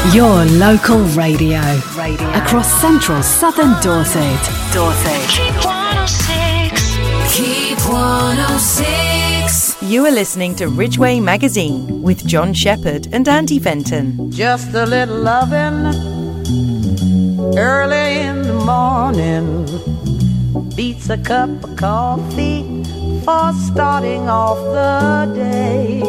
Your local radio. Across central southern Dorset. Keep 106. Keep 106. You are listening to Ridgeway Magazine with John Shepherd and Andy Fenton. Just a little loving early in the morning beats a cup of coffee for starting off the day.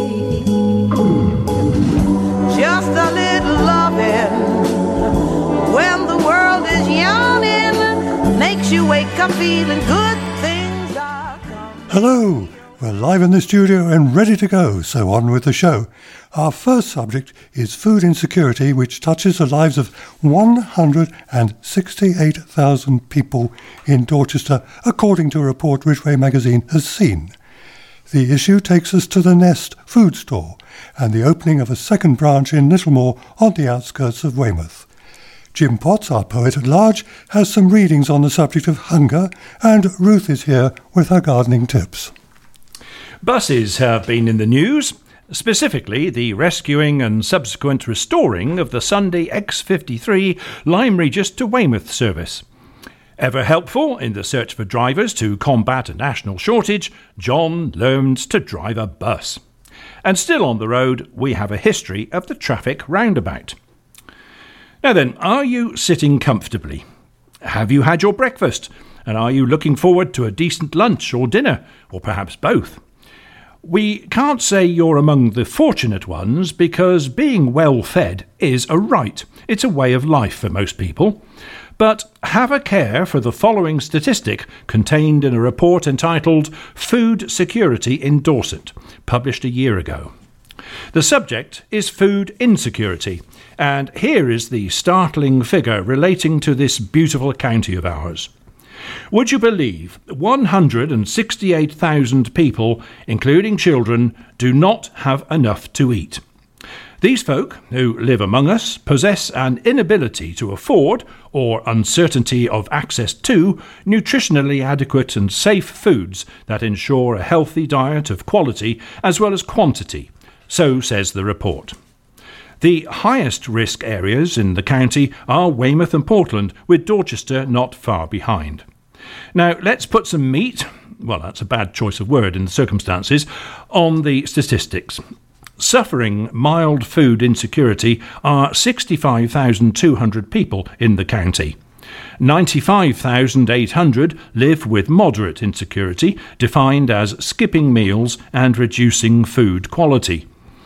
Just a little loving when the world is yawning makes you wake up feeling good. Things are coming. Hello, we're live in the studio and ready to go, so on with the show. Our first subject is food insecurity, which touches the lives of 168,000 people in Dorchester, according to a report Ridgeway Magazine has seen. The issue takes us to the Nest food store and the opening of a second branch in Littlemore on the outskirts of Weymouth. Jim Potts, our poet-at-large, has some readings on the subject of hunger, and Ruth is here with her gardening tips. Buses have been in the news, specifically the rescuing and subsequent restoring of the Sunday X53 Lyme Regis to Weymouth service. Ever helpful in the search for drivers to combat a national shortage, John learned to drive a bus. And still on the road, we have a history of the traffic roundabout. Now then, are you sitting comfortably? Have you had your breakfast? And are you looking forward to a decent lunch or dinner, or perhaps both? We can't say you're among the fortunate ones because being well fed is a right. It's a way of life for most people. But have a care for the following statistic contained in a report entitled Food Security in Dorset, published a year ago. The subject is food insecurity, and here is the startling figure relating to this beautiful county of ours. Would you believe 168,000 people, including children, do not have enough to eat? These folk, who live among us, possess an inability to afford, or uncertainty of access to, nutritionally adequate and safe foods that ensure a healthy diet of quality as well as quantity. So says the report. The highest risk areas in the county are Weymouth and Portland, with Dorchester not far behind. Now, let's put some meat, well, that's a bad choice of word in the circumstances, on the statistics. Suffering mild food insecurity are 65,200 people in the county. 95,800 live with moderate insecurity, defined as skipping meals and reducing food quality.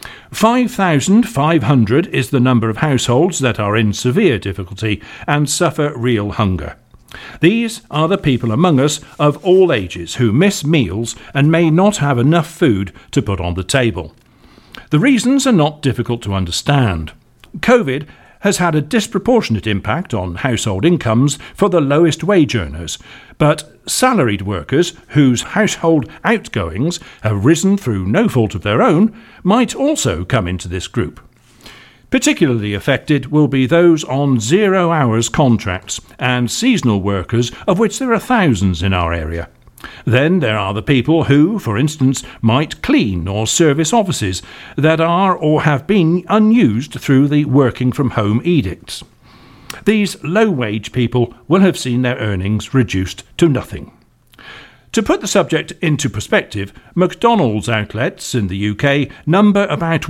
5,500 is the number of households that are in severe difficulty and suffer real hunger. These are the people among us of all ages who miss meals and may not have enough food to put on the table. The reasons are not difficult to understand. COVID has had a disproportionate impact on household incomes for the lowest wage earners, but salaried workers whose household outgoings have risen through no fault of their own might also come into this group. Particularly affected will be those on 0 hours contracts and seasonal workers, of which there are thousands in our area. Then there are the people who, for instance, might clean or service offices that are or have been unused through the working from home edicts. These low-wage people will have seen their earnings reduced to nothing. To put the subject into perspective, McDonald's outlets in the UK number about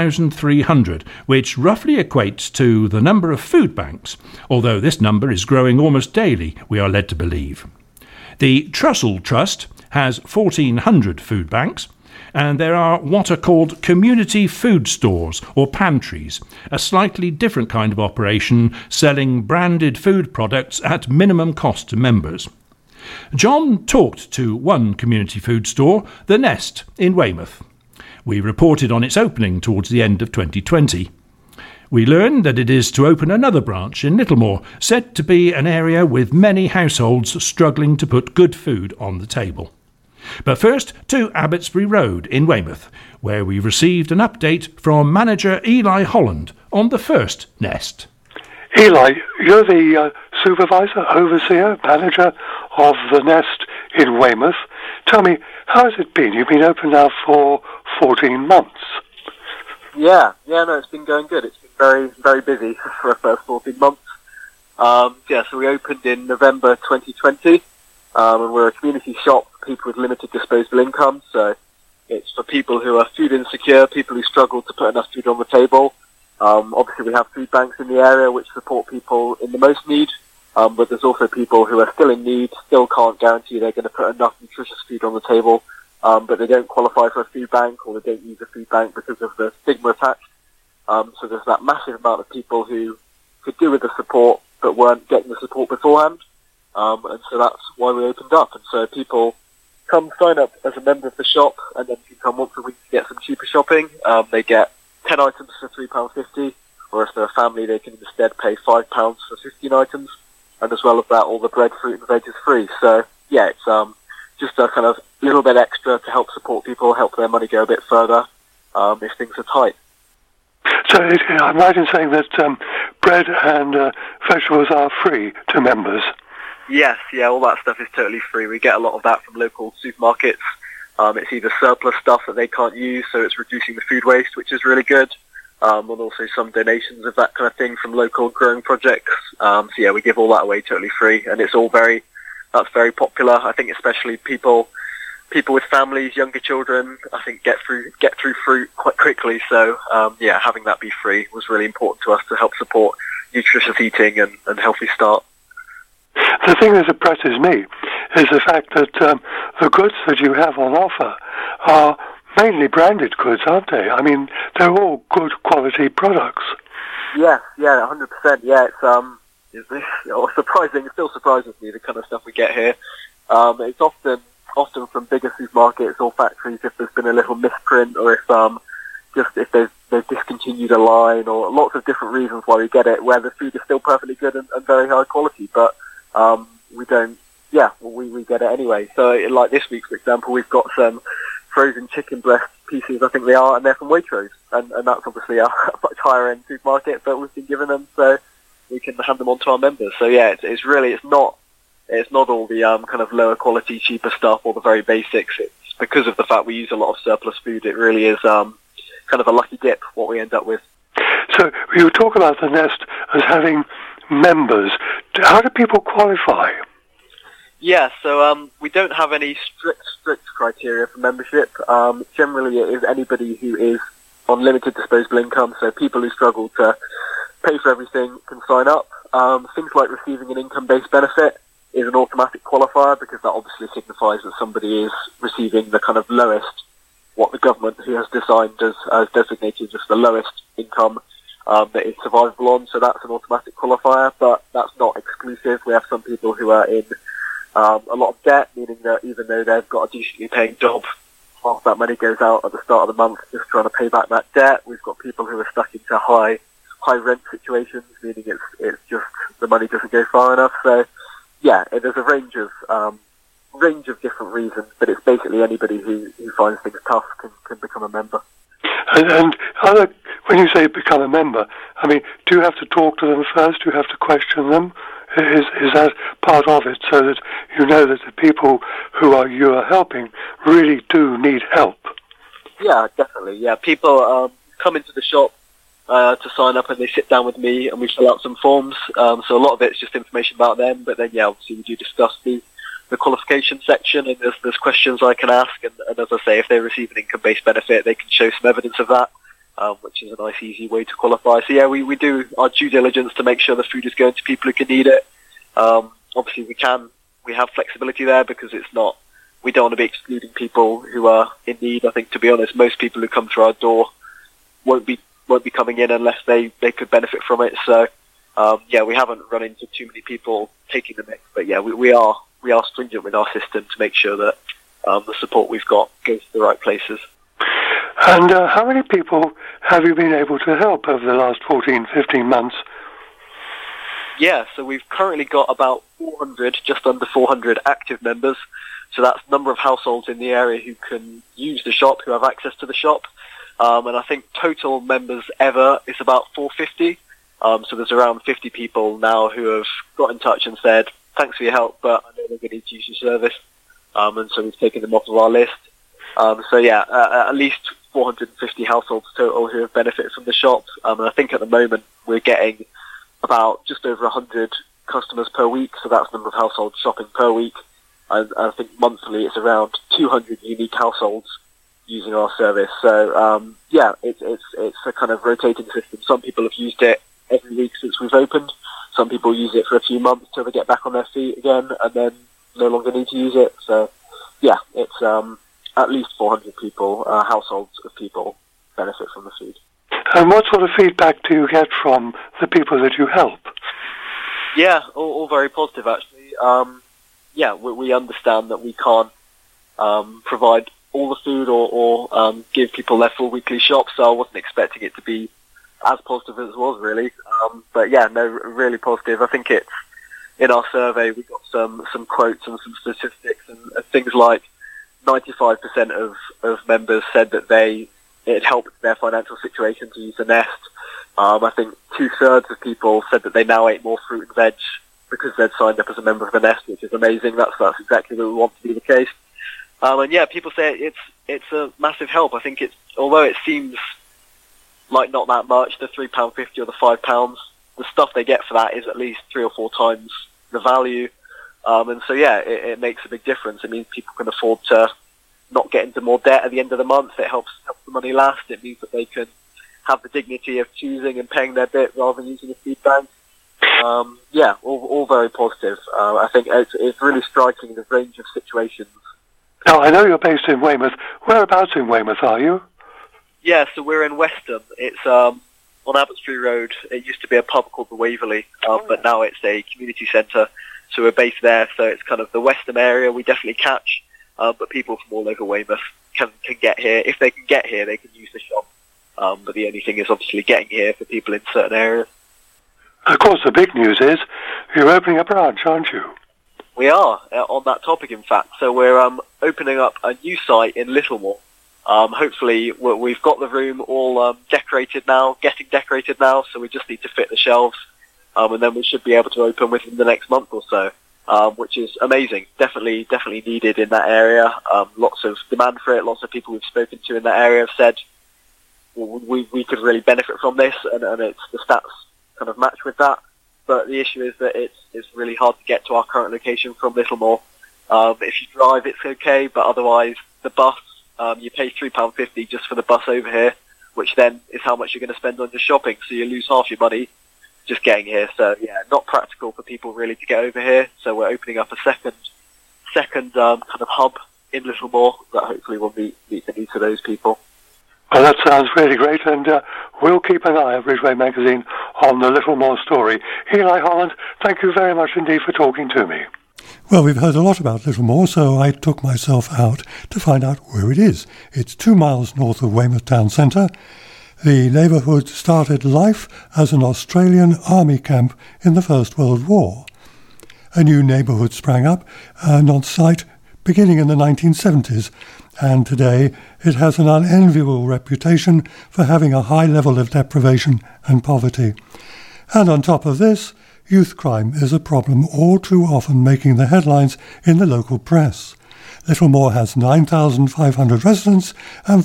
1,300, which roughly equates to the number of food banks, although this number is growing almost daily, we are led to believe. The Trussell Trust has 1,400 food banks, and there are what are called community food stores or pantries, a slightly different kind of operation selling branded food products at minimum cost to members. John talked to one community food store, The Nest, in Weymouth. We reported on its opening towards the end of 2020. We learned that it is to open another branch in Littlemore, said to be an area with many households struggling to put good food on the table. But first to Abbotsbury Road in Weymouth, where we received an update from manager Eli Holland on the first Nest. Eli, you're the supervisor, overseer, manager of the Nest in Weymouth. Tell me, how has it been? You've been open now for 14 months. No, it's been going good. It's been very, very busy for the first 14 months. So we opened in November 2020, and we're a community shop for people with limited disposable income. So it's for people who are food insecure, people who struggle to put enough food on the table. Obviously, we have food banks in the area which support people in the most need, but there's also people who are still in need, still can't guarantee they're going to put enough nutritious food on the table, but they don't qualify for a food bank or they don't use a food bank because of the stigma attached. So there's that massive amount of people who could do with the support but weren't getting the support beforehand, and so that's why we opened up. And so people come sign up as a member of the shop, and then you come once a week to get some cheaper shopping. They get 10 items for £3.50, or if they're a family, they can instead pay £5 for 15 items, and as well as that, all the bread, fruit and veg is free. So yeah, it's just a kind of little bit extra to help support people, help their money go a bit further if things are tight. So I'm right in saying that bread and vegetables are free to members? Yes, all that stuff is totally free. We get a lot of that from local supermarkets. It's either surplus stuff that they can't use, so it's reducing the food waste, which is really good, and also some donations of that kind of thing from local growing projects. We give all that away totally free, and it's all that's very popular. I think especially people with families, younger children, I think get through fruit quite quickly. So having that be free was really important to us to help support nutritious eating and healthy start. The thing that impresses me is the fact that the goods that you have on offer are mainly branded goods, aren't they? I mean, they're all good quality products. Yeah, 100%. Yeah, it's surprising. It still surprises me the kind of stuff we get here. It's often from bigger supermarkets or factories if there's been a little misprint, or if they've discontinued a line, or lots of different reasons why we get it, where the food is still perfectly good and very high quality, but we don't. We get it anyway. So like this week, for example, we've got some frozen chicken breast pieces, I think they are, and they're from Waitrose, and that's obviously a much higher end supermarket, but we've been given them so we can hand them on to our members. So yeah, it's not all the kind of lower quality, cheaper stuff or the very basics. It's because of the fact we use a lot of surplus food. It really is kind of a lucky dip what we end up with. So you talk about the Nest as having members. How do people qualify? Yeah, so we don't have any strict criteria for membership. Generally, it is anybody who is on limited disposable income, so people who struggle to pay for everything can sign up. Things like receiving an income-based benefit is an automatic qualifier, because that obviously signifies that somebody is receiving the kind of lowest, what the government who has designed as designated as the lowest income that is survivable on. So that's an automatic qualifier, but that's not exclusive. We have some people who are in a lot of debt, meaning that even though they've got a decently paying job, half that money goes out at the start of the month just trying to pay back that debt. We've got people who are stuck into high rent situations, meaning it's just the money doesn't go far enough. So yeah, there's a range of different reasons, but it's basically anybody who finds things tough can become a member. And when you say become a member, I mean, do you have to talk to them first? Do you have to question them? Is that part of it, so that you know that the people who you are helping really do need help? Yeah, definitely. Yeah, people come into the shop to sign up, and they sit down with me and we fill out some forms. So a lot of it's just information about them, but then obviously we do discuss the qualification section, and there's questions I can ask, and as I say, if they receive an income-based benefit, they can show some evidence of that, which is a nice, easy way to qualify. So yeah, we do our due diligence to make sure the food is going to people who can need it. Obviously we have flexibility there, because we don't want to be excluding people who are in need. I think, to be honest, most people who come through our door won't be coming in unless they could benefit from it. So we haven't run into too many people taking the mix, but yeah, we are stringent with our system to make sure that the support we've got goes to the right places. And how many people have you been able to help over the last 14, 15 months? Yeah, so we've currently got about 400, just under 400 active members. So that's the number of households in the area who can use the shop, who have access to the shop. And I think total members ever is about 450. So there's around 50 people now who have got in touch and said, thanks for your help, but I know they're going to need to use your service. And so we've taken them off of our list. So yeah, at least 450 households total who have benefited from the shop. And I think at the moment we're getting about just over 100 customers per week, so that's the number of households shopping per week. And I think monthly it's around 200 unique households using our service. So yeah, it's a kind of rotating system. Some people have used it every week since we've opened. Some people use it for a few months till they get back on their feet again, and then no longer need to use it. So yeah, it's at least 400 people, households of people, benefit from the food. And what sort of feedback do you get from the people that you help? Yeah, all very positive, actually. Yeah, we understand that we can't provide all the food or give people their full weekly shop, so I wasn't expecting it to be as positive as it was, really. But yeah, no, really positive. I think it's, in our survey, we got some quotes and some statistics, and things like 95% of members said that it helped their financial situation to use the Nest. I think 2/3 of people said that they now ate more fruit and veg because they'd signed up as a member of the Nest, which is amazing. That's exactly what we want to be the case. And yeah, people say it's a massive help. I think although it seems like not that much, the £3.50 or the £5, the stuff they get for that is at least 3 or 4 times the value. And so yeah, it makes a big difference. It means people can afford to not get into more debt at the end of the month. It helps the money last. It means that they can have the dignity of choosing and paying their bit rather than using a feed bank. Yeah, all very positive. I think it's really striking the range of situations. Now, I know you're based in Weymouth. Whereabouts in Weymouth are you? Yeah, so we're in Westham. It's on Abbotsbury Road. It used to be a pub called the Waverley, but now it's a community centre. So we're based there. So it's kind of the Westham area we definitely catch, but people from all over Weymouth can get here. If they can get here, they can use the shop. But the only thing is obviously getting here for people in certain areas. Of course, the big news is you're opening a branch, aren't you? We are, on that topic, in fact. So we're opening up a new site in Littlemore. Hopefully, we've got the room all decorated now, getting decorated now, so we just need to fit the shelves, and then we should be able to open within the next month or so, which is amazing. Definitely needed in that area. Lots of demand for it. Lots of people we've spoken to in that area have said, well, we could really benefit from this, and it's the stats kind of match with that. But the issue is that it's really hard to get to our current location from Littlemore. If you drive, it's okay, but otherwise, the bus, you pay £3.50 just for the bus over here, which then is how much you're going to spend on your shopping, so you lose half your money just getting here. So yeah, not practical for people really to get over here. So we're opening up a second kind of hub in Littlemore that hopefully will meet the needs of those people. Well, that sounds really great, and we'll keep an eye at Ridgeway Magazine on the Littlemore story. Eli Holland, thank you very much indeed for talking to me. Well, we've heard a lot about Littlemore, so I took myself out to find out where it is. It's 2 miles north of Weymouth Town Centre. The neighbourhood started life as an Australian army camp in the First World War. A new neighbourhood sprang up on site beginning in the 1970s, and today it has an unenviable reputation for having a high level of deprivation and poverty. And on top of this, youth crime is a problem all too often making the headlines in the local press. Littlemore has 9,500 residents and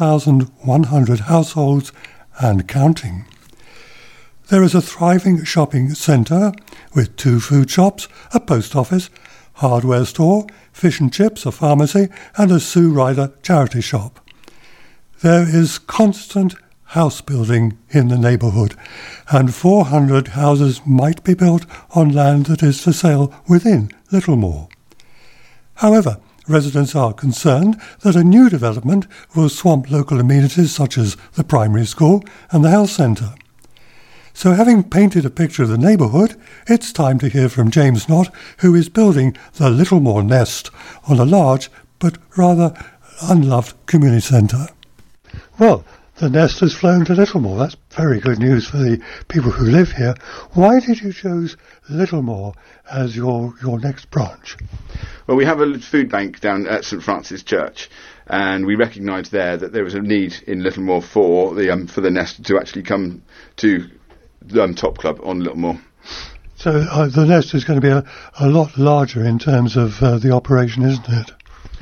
4,100 households and counting. There is a thriving shopping centre with 2 food shops, a post office, hardware store, fish and chips, a pharmacy, and a Sue Ryder charity shop. There is constant house building in the neighbourhood, and 400 houses might be built on land that is for sale within Littlemore. However, residents are concerned that a new development will swamp local amenities such as the primary school and the health centre. So having painted a picture of the neighbourhood, it's time to hear from James Knott, who is building the Littlemore Nest on a large but rather unloved community centre. Well, the Nest has flown to Littlemore. That's very good news for the people who live here. Why did you choose Littlemore as your next branch? Well, we have a food bank down at St Francis Church, and we recognised there that there was a need in Littlemore for the Nest to actually come to Top Club on Littlemore. So the Nest is going to be a lot larger in terms of the operation, isn't it?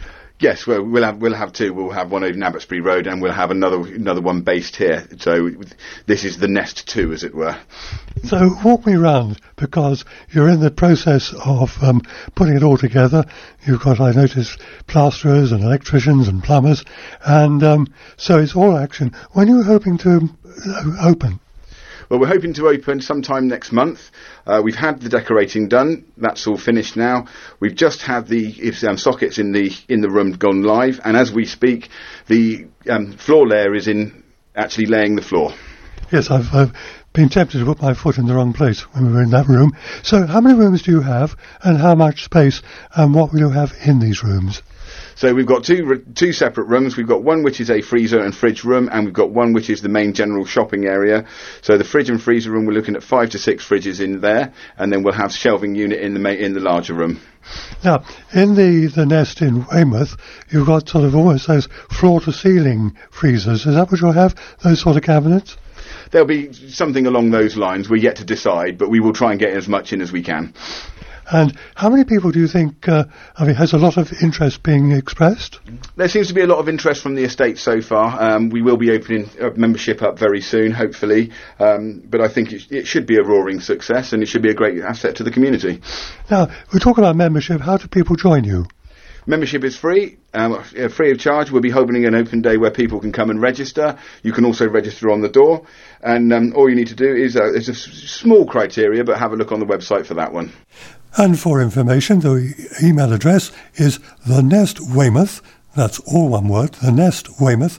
Yes, well, we'll have two. We'll have one over Abbotsbury Road, and we'll have another one based here. So this is the Nest 2, as it were. So walk me round, because you're in the process of putting it all together. You've got, I noticed, plasterers and electricians and plumbers, and so it's all action. When are you hoping to open? Well, we're hoping to open sometime next month. We've had the decorating done. That's all finished now. We've just had the sockets in the room gone live, and as we speak, the floor layer is actually laying the floor. Yes, I've been tempted to put my foot in the wrong place when we were in that room. So how many rooms do you have, and how much space, and what will you have in these rooms? So we've got two separate rooms. We've got one which is a freezer and fridge room, and we've got one which is the main general shopping area. So the fridge and freezer room, we're looking at 5 to 6 fridges in there, and then we'll have shelving unit in the larger room. Now, in the Nest in Weymouth, you've got sort of almost those floor-to-ceiling freezers. Is that what you'll have, those sort of cabinets? There'll be something along those lines. We're yet to decide, but we will try and get as much in as we can. And how many people do you think, has a lot of interest being expressed? There seems to be a lot of interest from the estate so far. We will be opening membership up very soon, hopefully. But I think it should be a roaring success, and it should be a great asset to the community. Now, we talk about membership. How do people join you? Membership is free, free of charge. We'll be holding an open day where people can come and register. You can also register on the door. And all you need to do is a small criteria, but have a look on the website for that one. And for information, the email address is thenestweymouth, that's all one word, thenestweymouth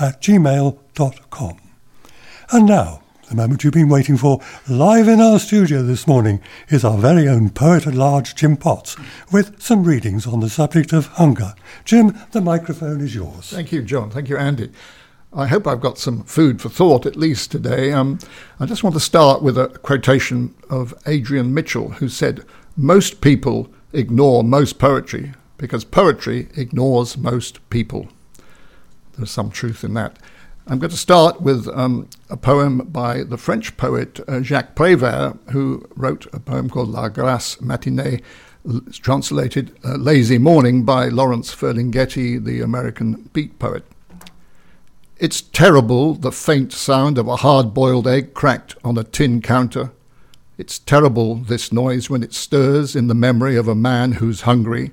@gmail.com. And now, the moment you've been waiting for, live in our studio this morning, is our very own poet-at-large, Jim Potts, with some readings on the subject of hunger. Jim, the microphone is yours. Thank you, John. Thank you, Andy. I hope I've got some food for thought, at least today. I just want to start with a quotation of Adrian Mitchell, who said, "Most people ignore most poetry because poetry ignores most people." There's some truth in that. I'm going to start with a poem by the French poet Jacques Prévert, who wrote a poem called La Grasse Matinée. It's translated Lazy Morning by Lawrence Ferlinghetti, the American beat poet. It's terrible, the faint sound of a hard-boiled egg cracked on a tin counter. It's terrible, this noise, when it stirs in the memory of a man who's hungry.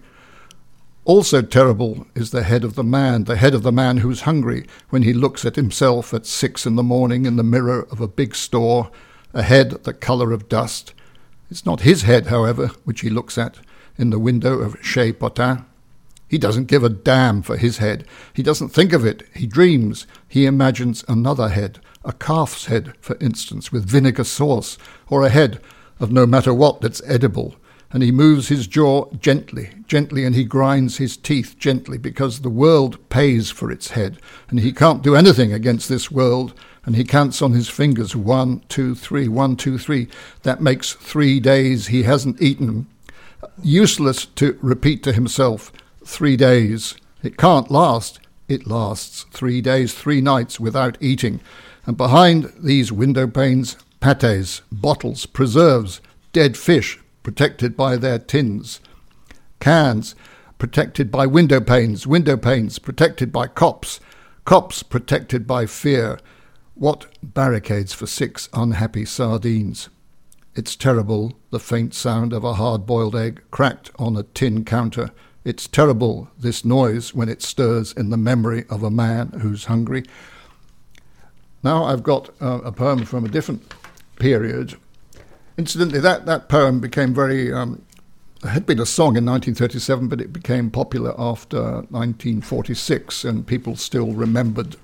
Also terrible is the head of the man who's hungry, when he looks at himself at 6 a.m. in the mirror of a big store, a head the colour of dust. It's not his head, however, which he looks at in the window of Chez Potin. He doesn't give a damn for his head. He doesn't think of it. He dreams. He imagines another head, a calf's head, for instance, with vinegar sauce, or a head of no matter what that's edible. And he moves his jaw gently, and he grinds his teeth gently, because the world pays for its head, and he can't do anything against this world, and he counts on his fingers 1, 2, 3, 1, 2, 3. That makes 3 days he hasn't eaten. Useless to repeat to himself, 3 days. It can't last. It lasts 3 days, 3 nights without eating. And behind these window panes, pâtés, bottles, preserves, dead fish, protected by their tins. Cans, protected by window panes protected by cops protected by fear. What barricades for 6 unhappy sardines? It's terrible, the faint sound of a hard-boiled egg cracked on a tin counter. It's terrible, this noise, when it stirs in the memory of a man who's hungry. Now I've got a poem from a different period. Incidentally, that poem became very... it had been a song in 1937, but it became popular after 1946, and people still remembered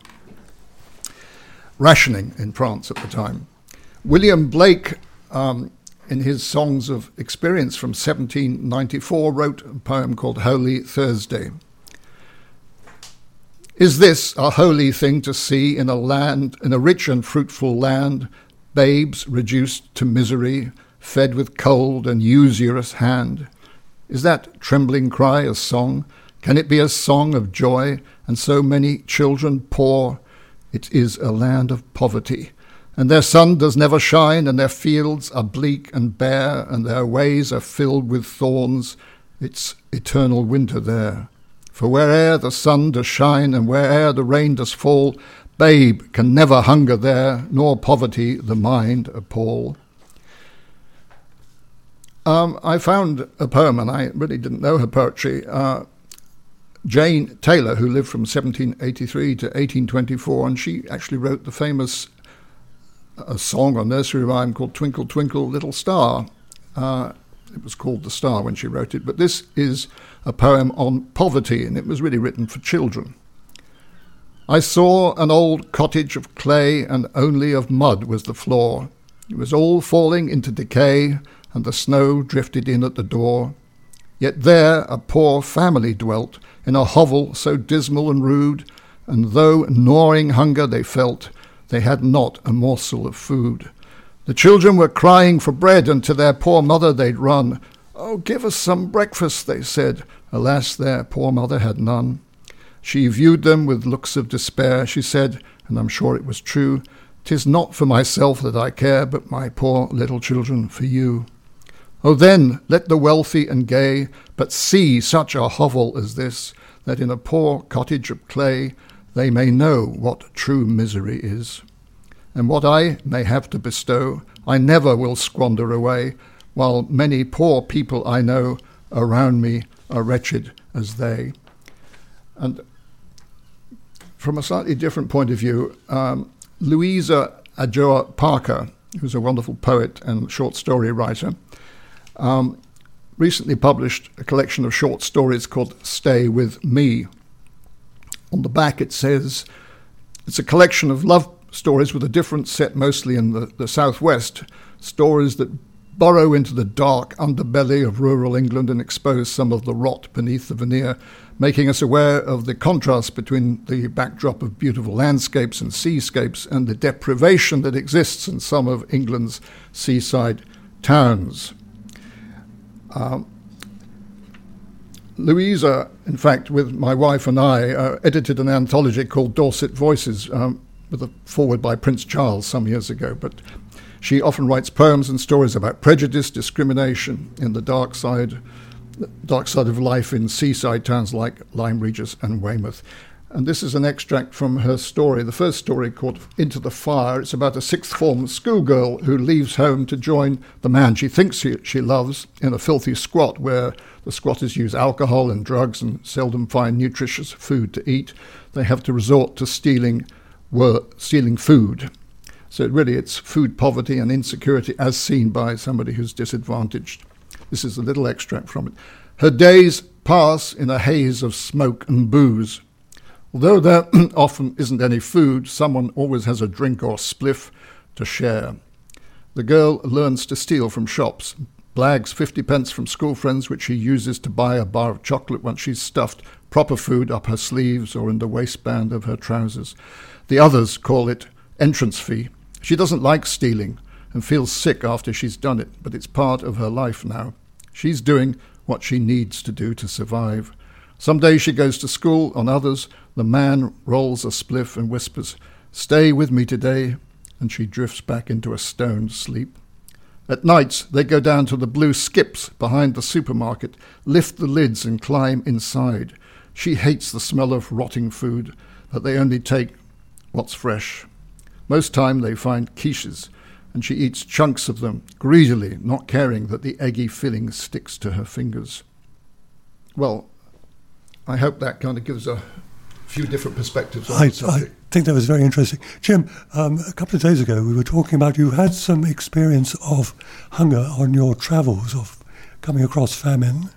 rationing in France at the time. William Blake, in his Songs of Experience from 1794, wrote a poem called Holy Thursday. Is this a holy thing to see in a rich and fruitful land, babes reduced to misery, fed with cold and usurious hand? Is that trembling cry a song? Can it be a song of joy, and so many children poor? It is a land of poverty, and their sun does never shine, and their fields are bleak and bare, and their ways are filled with thorns. It's eternal winter there. For where'er the sun does shine and where'er the rain does fall, babe can never hunger there, nor poverty the mind appall. I found a poem, and I really didn't know her poetry. Jane Taylor, who lived from 1783 to 1824, and she actually wrote the famous song or nursery rhyme called Twinkle, Twinkle, Little Star. It was called The Star when she wrote it, but this is a poem on poverty, and it was really written for children. I saw an old cottage of clay, and only of mud was the floor. It was all falling into decay, and the snow drifted in at the door. Yet there a poor family dwelt, in a hovel so dismal and rude, and though gnawing hunger they felt, they had not a morsel of food. The children were crying for bread, and to their poor mother they'd run. "Oh, give us some breakfast," they said. Alas, their poor mother had none. She viewed them with looks of despair. She said, and I'm sure it was true, "'Tis not for myself that I care, but my poor little children for you. Oh, then let the wealthy and gay but see such a hovel as this, that in a poor cottage of clay they may know what true misery is. And what I may have to bestow I never will squander away, while many poor people I know around me are wretched as they." And from a slightly different point of view, Louisa Adjoa Parker, who's a wonderful poet and short story writer, recently published a collection of short stories called Stay With Me. On the back it says, it's a collection of love stories with a difference set mostly in the southwest, stories that burrow into the dark underbelly of rural England and expose some of the rot beneath the veneer, making us aware of the contrast between the backdrop of beautiful landscapes and seascapes and the deprivation that exists in some of England's seaside towns. Louisa, in fact, with my wife and I, edited an anthology called Dorset Voices, with a foreword by Prince Charles some years ago, but she often writes poems and stories about prejudice, discrimination in the dark side of life in seaside towns like Lyme Regis and Weymouth. And this is an extract from her story, the first story called Into the Fire. It's about a sixth form schoolgirl who leaves home to join the man she thinks she loves in a filthy squat where the squatters use alcohol and drugs and seldom find nutritious food to eat. They have to resort to stealing food. So really it's food poverty and insecurity as seen by somebody who's disadvantaged. This is a little extract from it. Her days pass in a haze of smoke and booze. Although there often isn't any food, someone always has a drink or spliff to share. The girl learns to steal from shops, blags 50p from school friends, which she uses to buy a bar of chocolate once she's stuffed proper food up her sleeves or in the waistband of her trousers. The others call it entrance fee. She doesn't like stealing and feels sick after she's done it, but it's part of her life now. She's doing what she needs to do to survive. Some days she goes to school, on others the man rolls a spliff and whispers, "Stay with me today," and she drifts back into a stoned sleep. At nights they go down to the blue skips behind the supermarket, lift the lids and climb inside. She hates the smell of rotting food, but they only take what's fresh. Most time they find quiches, and she eats chunks of them greedily, not caring that the eggy filling sticks to her fingers. Well, I hope that kind of gives a few different perspectives on the subject. I think that was very interesting. Jim, a couple of days ago we were talking about you had some experience of hunger on your travels, of coming across famine.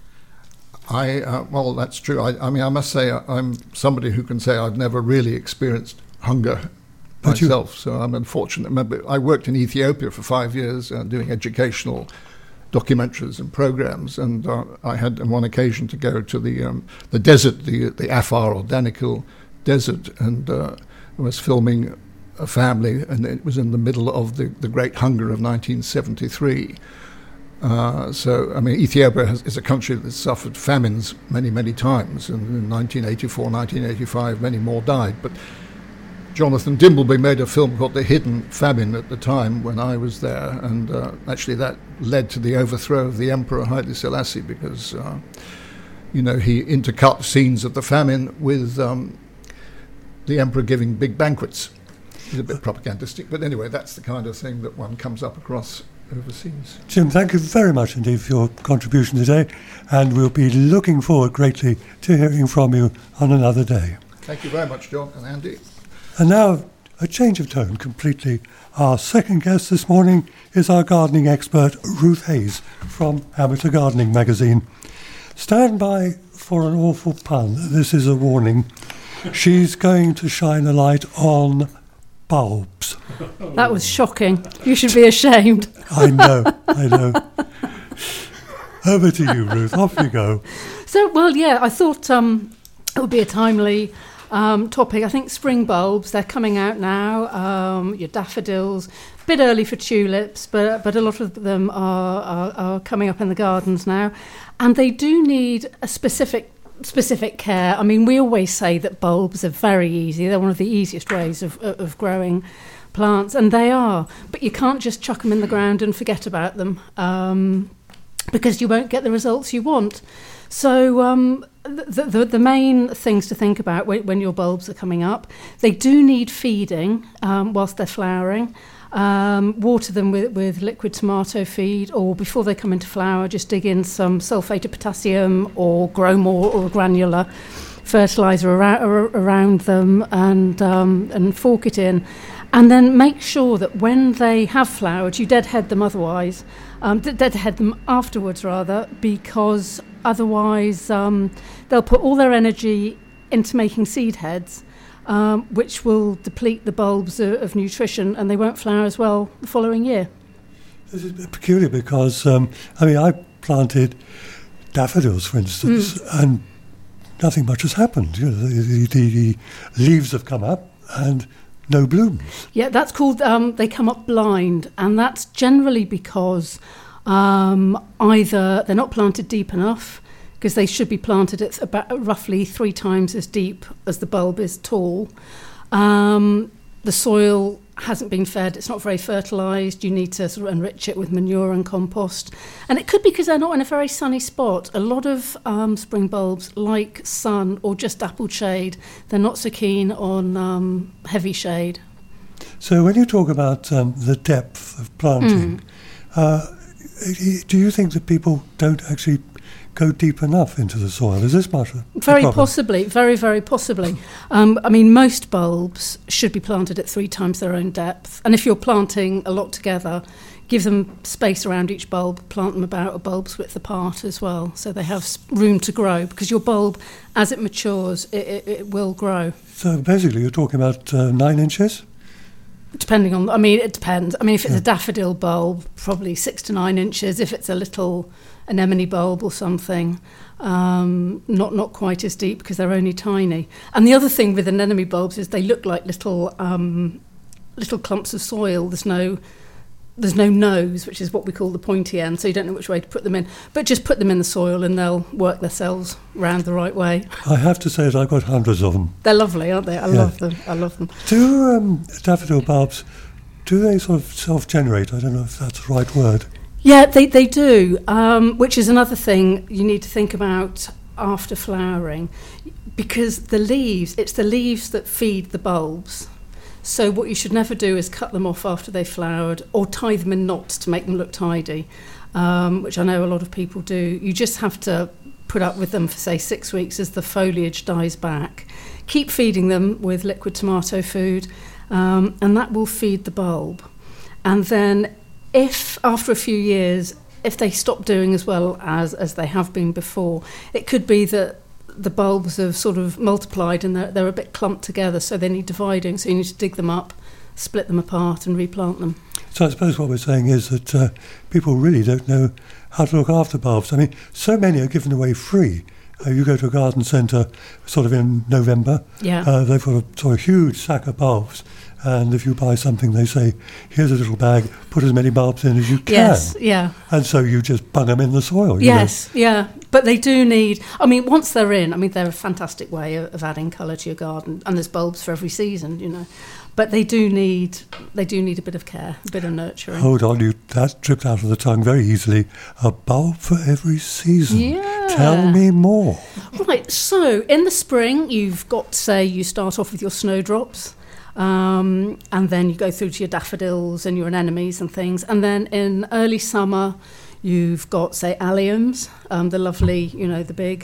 Well, that's true. I mean, I must say I'm somebody who can say I've never really experienced hunger myself, so I'm unfortunate. Remember, I worked in Ethiopia for 5 years doing educational documentaries and programs, and I had on one occasion to go to the desert, the Afar or Danakil desert, and I was filming a family, and it was in the middle of the Great Hunger of 1973. So, I mean, Ethiopia is a country that suffered famines many, many times, and in 1984, 1985, many more died, but Jonathan Dimbleby made a film called The Hidden Famine at the time when I was there, and actually that led to the overthrow of the Emperor Haile Selassie because he intercut scenes of the famine with the emperor giving big banquets. It's a bit propagandistic, but anyway, that's the kind of thing that one comes up across overseas. Jim, thank you very much indeed for your contribution today, and we'll be looking forward greatly to hearing from you on another day. Thank you very much, John and Andy. And now, a change of tone completely. Our second guest this morning is our gardening expert, Ruth Hayes, from Amateur Gardening magazine. Stand by for an awful pun. This is a warning. She's going to shine a light on bulbs. That was shocking. You should be ashamed. I know. Over to you, Ruth. Off you go. So, I thought it would be a timely topic. I think spring bulbs, they're coming out now. Your daffodils, a bit early for tulips, but a lot of them are coming up in the gardens now. And they do need a specific care. I mean, we always say that bulbs are very easy. They're one of the easiest ways of growing plants, and they are. But you can't just chuck them in the ground and forget about them, because you won't get the results you want. So the main things to think about when your bulbs are coming up, they do need feeding whilst they're flowering. Water them with liquid tomato feed, or before they come into flower, just dig in some sulphate of potassium or grow more or granular fertilizer around them, and fork it in. And then make sure that when they have flowered, you deadhead them deadhead them afterwards rather, because otherwise they'll put all their energy into making seed heads, which will deplete the bulbs of nutrition, and they won't flower as well the following year. This is peculiar because, I planted daffodils, for instance, and nothing much has happened. The leaves have come up and no blooms. Yeah, that's called, they come up blind, and that's generally because either they're not planted deep enough, because they should be planted at about roughly 3 times as deep as the bulb is tall. The soil hasn't been fed, it's not very fertilised, you need to sort of enrich it with manure and compost. And it could be because they're not in a very sunny spot. A lot of spring bulbs like sun or just dappled shade. They're not so keen on heavy shade. So when you talk about the depth of planting, do you think that people don't actually go deep enough into the soil? Is this much a Very problem? possibly, very, very possibly. Most bulbs should be planted at 3 times their own depth. And if you're planting a lot together, give them space around each bulb, plant them about a bulb's width apart as well, so they have room to grow, because your bulb, as it matures, it will grow. So basically you're talking about 9 inches? Depending on, it depends. If it's a daffodil bulb, probably 6 to 9 inches. If it's a little anemone bulb or something, not quite as deep, because they're only tiny. And the other thing with anemone bulbs is they look like little clumps of soil. There's no nose, which is what we call the pointy end, so you don't know which way to put them in. But just put them in the soil and they'll work themselves round the right way. I have to say that I've got hundreds of them. They're lovely, aren't they? I love them. Do daffodil bulbs, do they sort of self-generate? I don't know if that's the right word. Yeah, they do, which is another thing you need to think about after flowering, because it's the leaves that feed the bulbs. So what you should never do is cut them off after they've flowered, or tie them in knots to make them look tidy, which I know a lot of people do. You just have to put up with them for, say, 6 weeks as the foliage dies back. Keep feeding them with liquid tomato food, and that will feed the bulb. And then if, after a few years, if they stop doing as well as they have been before, it could be that the bulbs have sort of multiplied and they're a bit clumped together, so they need dividing, so you need to dig them up, split them apart and replant them. So I suppose what we're saying is that people really don't know how to look after bulbs. So many are given away free. You go to a garden centre sort of in November, they've got a sort of huge sack of bulbs, and if you buy something they say, here's a little bag, put as many bulbs in as you can. Yes, yeah. And so you just bung them in the soil. Yes, yeah. But they do need, once they're in, they're a fantastic way of adding colour to your garden, and there's bulbs for every season, But they do need a bit of care, a bit of nurturing. Hold on, that tripped out of the tongue very easily. A bulb for every season. Yeah. Tell me more. Right, so in the spring, you've got, say, you start off with your snowdrops, and then you go through to your daffodils and your anemones and things. And then in early summer, you've got, say, alliums, the lovely, the big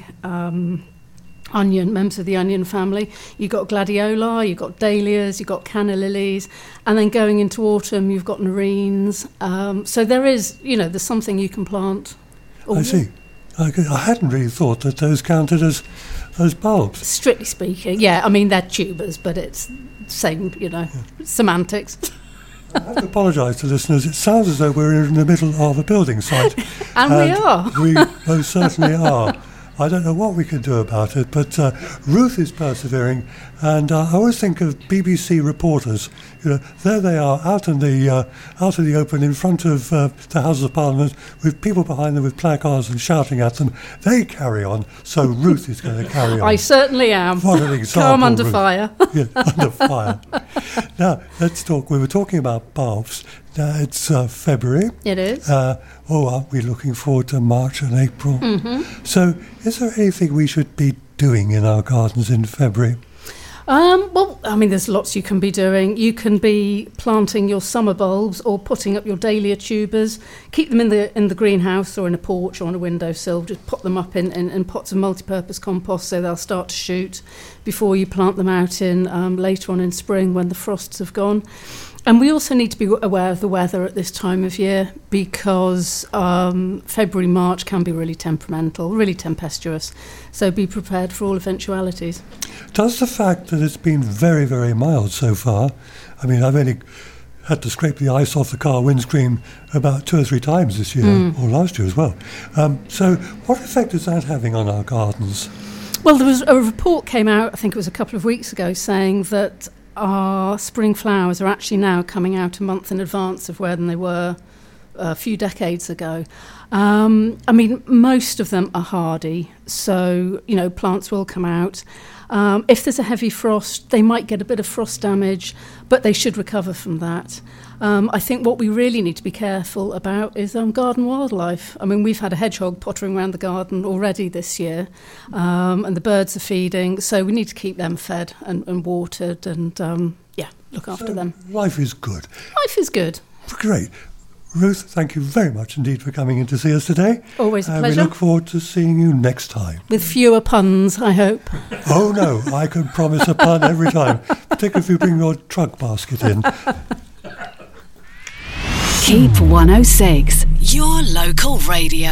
onion, members of the onion family. You've got gladiola, you've got dahlias, you've got canna lilies. And then going into autumn, you've got nerines. So there is, there's something you can plant. I see. I hadn't really thought that those counted as bulbs. Strictly speaking, yeah. I mean, they're tubers, but it's same, semantics. I have to apologise to listeners. It sounds as though we're in the middle of a building site. And we are. We most certainly are. I don't know what we can do about it, but Ruth is persevering, and I always think of BBC reporters. There they are, out in the open, in front of the Houses of Parliament, with people behind them with placards and shouting at them. They carry on, so Ruth is going to carry on. I certainly am. What an example! Calm under Ruth. fire. Yeah, under fire. Now let's talk. We were talking about bulbs. It's February. It is. Aren't we looking forward to March and April? Mm-hmm. So, is there anything we should be doing in our gardens in February? Well, I mean, there's lots you can be doing. You can be planting your summer bulbs or putting up your dahlia tubers. Keep them in the greenhouse or in a porch or on a windowsill. Just put them up in pots of multi-purpose compost so they'll start to shoot before you plant them out in later on in spring when the frosts have gone. And we also need to be aware of the weather at this time of year because February, March can be really temperamental, really tempestuous. So be prepared for all eventualities. Does the fact that it's been very, very mild so far, I mean, I've only had to scrape the ice off the car windscreen about 2 or 3 times this year, or last year as well. So what effect is that having on our gardens? Well, there was a report came out, I think it was a couple of weeks ago, saying that our spring flowers are actually now coming out a month in advance of where they were a few decades ago. I mean, most of them are hardy, so, plants will come out. If there's a heavy frost, they might get a bit of frost damage, but they should recover from that. I think what we really need to be careful about is garden wildlife. I mean, we've had a hedgehog pottering around the garden already this year, and the birds are feeding, so we need to keep them fed and watered and, look after them. Life is good. Life is good. Great. Ruth, thank you very much indeed for coming in to see us today. Always a pleasure. We look forward to seeing you next time. With fewer puns, I hope. Oh no, I can promise a pun every time, particularly if you bring your trunk basket in. Keep 106, your local radio.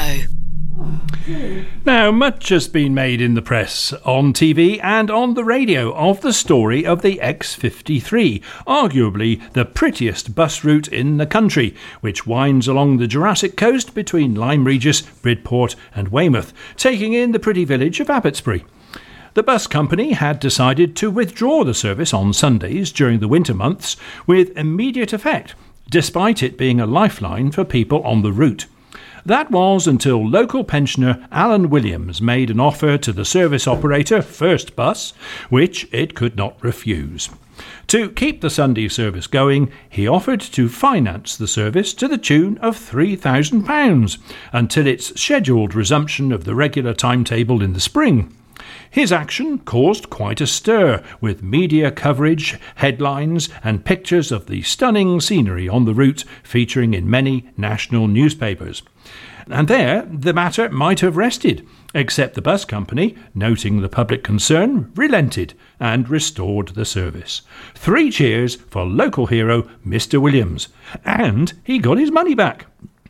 Now, much has been made in the press, on TV and on the radio of the story of the X53, arguably the prettiest bus route in the country, which winds along the Jurassic coast between Lyme Regis, Bridport and Weymouth, taking in the pretty village of Abbotsbury. The bus company had decided to withdraw the service on Sundays during the winter months with immediate effect, despite it being a lifeline for people on the route. That was until local pensioner Alan Williams made an offer to the service operator, First Bus, which it could not refuse. To keep the Sunday service going, he offered to finance the service to the tune of £3,000 until its scheduled resumption of the regular timetable in the spring. His action caused quite a stir, with media coverage, headlines and pictures of the stunning scenery on the route featuring in many national newspapers. And there the matter might have rested, except the bus company, noting the public concern, relented and restored the service. 3 cheers for local hero Mr. Williams, and he got his money back.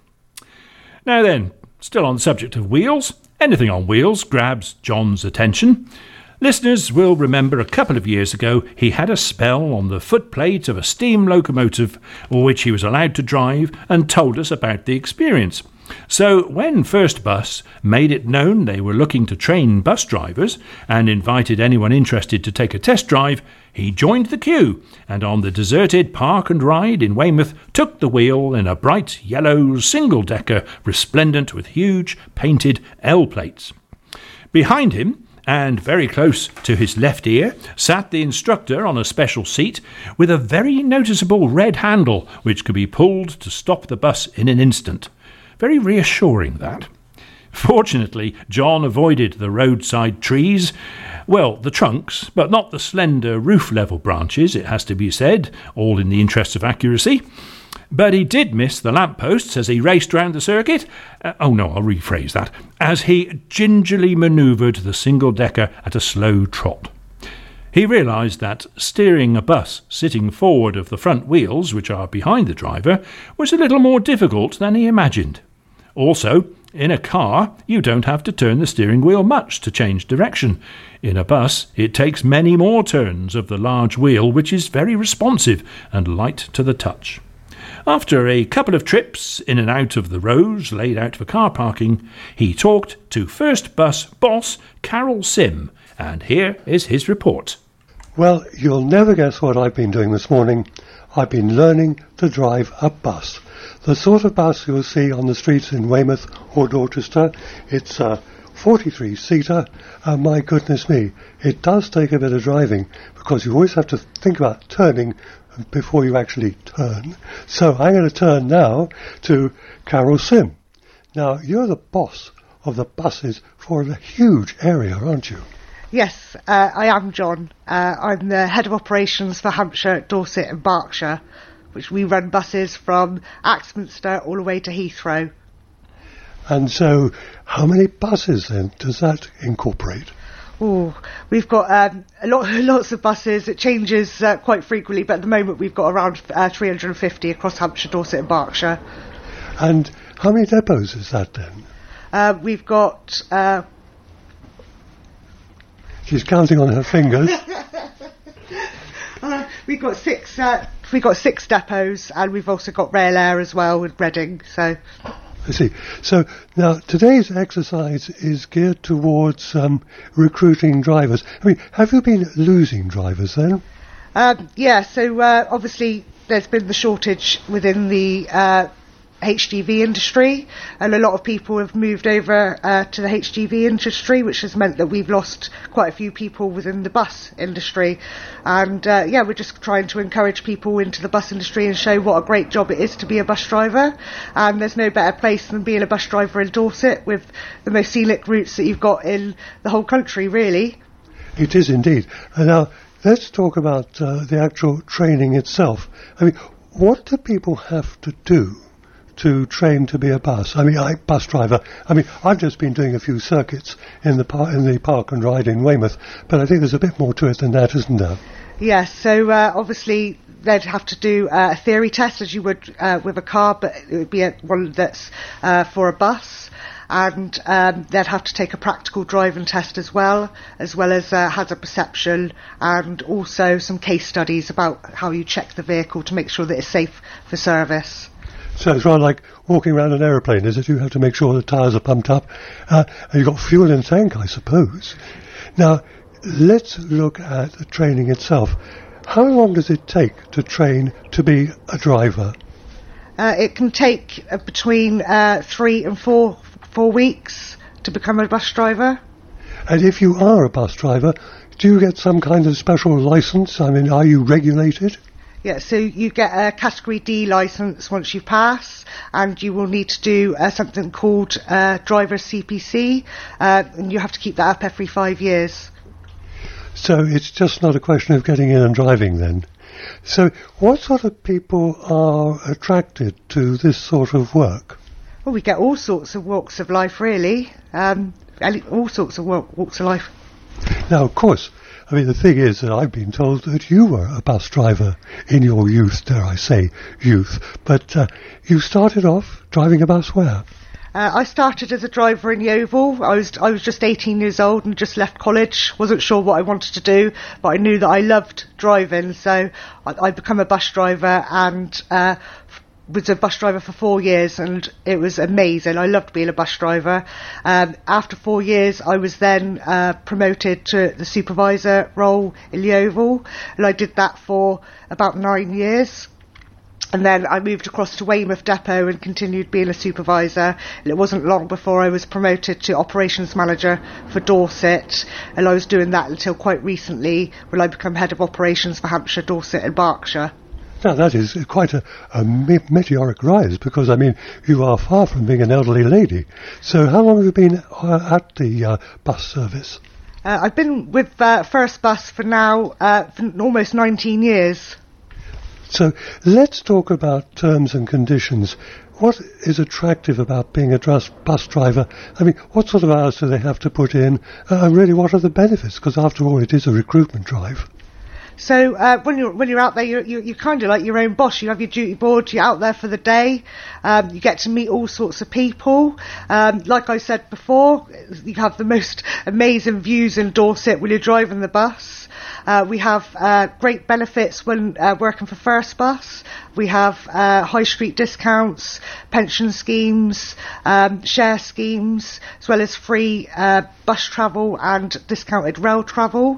Now then, still on the subject of wheels, anything on wheels grabs John's attention. Listeners will remember a couple of years ago he had a spell on the footplate of a steam locomotive which he was allowed to drive and told us about the experience. So when First Bus made it known they were looking to train bus drivers and invited anyone interested to take a test drive, he joined the queue and on the deserted Park and Ride in Weymouth took the wheel in a bright yellow single-decker resplendent with huge painted L-plates. Behind him, and very close to his left ear, sat the instructor on a special seat with a very noticeable red handle which could be pulled to stop the bus in an instant. Very reassuring, that. Fortunately, John avoided the roadside trees. Well, the trunks, but not the slender roof-level branches, it has to be said, all in the interest of accuracy. But he did miss the lampposts as he raced round the circuit. I'll rephrase that. As he gingerly manoeuvred the single-decker at a slow trot. He realised that steering a bus sitting forward of the front wheels, which are behind the driver, was a little more difficult than he imagined. Also, in a car, you don't have to turn the steering wheel much to change direction. In a bus, it takes many more turns of the large wheel, which is very responsive and light to the touch. After a couple of trips in and out of the rows laid out for car parking, he talked to First Bus boss Carol Sim, and here is his report. Well, you'll never guess what I've been doing this morning. I've been learning to drive a bus. The sort of bus you'll see on the streets in Weymouth or Dorchester. It's a 43-seater, and my goodness me, it does take a bit of driving because you always have to think about turning before you actually turn. So I'm going to turn now to Carol Sim. Now, you're the boss of the buses for a huge area, aren't you? Yes, I am, John. I'm the head of operations for Hampshire, Dorset and Berkshire, which we run buses from Axminster all the way to Heathrow. And so, how many buses then does that incorporate? Oh, we've got lots of buses. It changes quite frequently, but at the moment we've got around 350 across Hampshire, Dorset and Berkshire. And how many depots is that then? We've got... She's counting on her fingers. We've got six depots, and we've also got Rail Air as well with Reading. So I see. So now today's exercise is geared towards recruiting drivers. I mean, have you been losing drivers then? Yeah. So obviously there's been the shortage within the HGV industry, and a lot of people have moved over to the HGV industry, which has meant that we've lost quite a few people within the bus industry. And we're just trying to encourage people into the bus industry and show what a great job it is to be a bus driver. And there's no better place than being a bus driver in Dorset, with the most scenic routes that you've got in the whole country, really. It is indeed. And now let's talk about the actual training itself. I mean, what do people have to do to train to be a bus driver? I mean, I've just been doing a few circuits in the park and ride in Weymouth, but I think there's a bit more to it than that, isn't there? Yes, so obviously they'd have to do a theory test as you would with a car, but it would be one that's for a bus, and they'd have to take a practical driving test as well as hazard perception, and also some case studies about how you check the vehicle to make sure that it's safe for service. So it's rather like walking around an aeroplane, is it? You have to make sure the tyres are pumped up, and you've got fuel in the tank, I suppose. Now, let's look at the training itself. How long does it take to train to be a driver? It can take between 3 and 4 weeks to become a bus driver. And if you are a bus driver, do you get some kind of special licence? I mean, are you regulated? Yeah, so you get a Category D licence once you pass, and you will need to do something called driver CPC, and you have to keep that up every 5 years. So it's just not a question of getting in and driving then. So what sort of people are attracted to this sort of work? Well, we get all sorts of walks of life, really, all sorts of walks of life. Now, of course, I mean, the thing is that I've been told that you were a bus driver in your youth, dare I say, but you started off driving a bus where? I started as a driver in Yeovil. I was just 18 years old and just left college. Wasn't sure what I wanted to do, but I knew that I loved driving, so I became a bus driver and was a bus driver for 4 years, and it was amazing. I loved being a bus driver. After 4 years, I was then promoted to the supervisor role in Yeovil, and I did that for about 9 years. And then I moved across to Weymouth Depot and continued being a supervisor. And it wasn't long before I was promoted to operations manager for Dorset, and I was doing that until quite recently when I became head of operations for Hampshire, Dorset and Berkshire. Now, that is quite a meteoric rise, because, I mean, you are far from being an elderly lady. So how long have you been at the bus service? I've been with First Bus for now for almost 19 years. So let's talk about terms and conditions. What is attractive about being a bus driver? I mean, what sort of hours do they have to put in? And really, what are the benefits? Because after all, it is a recruitment drive. So when you're out there, you're kind of like your own boss. You have your duty board. You're out there for the day. You get to meet all sorts of people. Like I said before, you have the most amazing views in Dorset when you're driving the bus. We have great benefits when working for First Bus. We have high street discounts, pension schemes, share schemes, as well as free bus travel and discounted rail travel.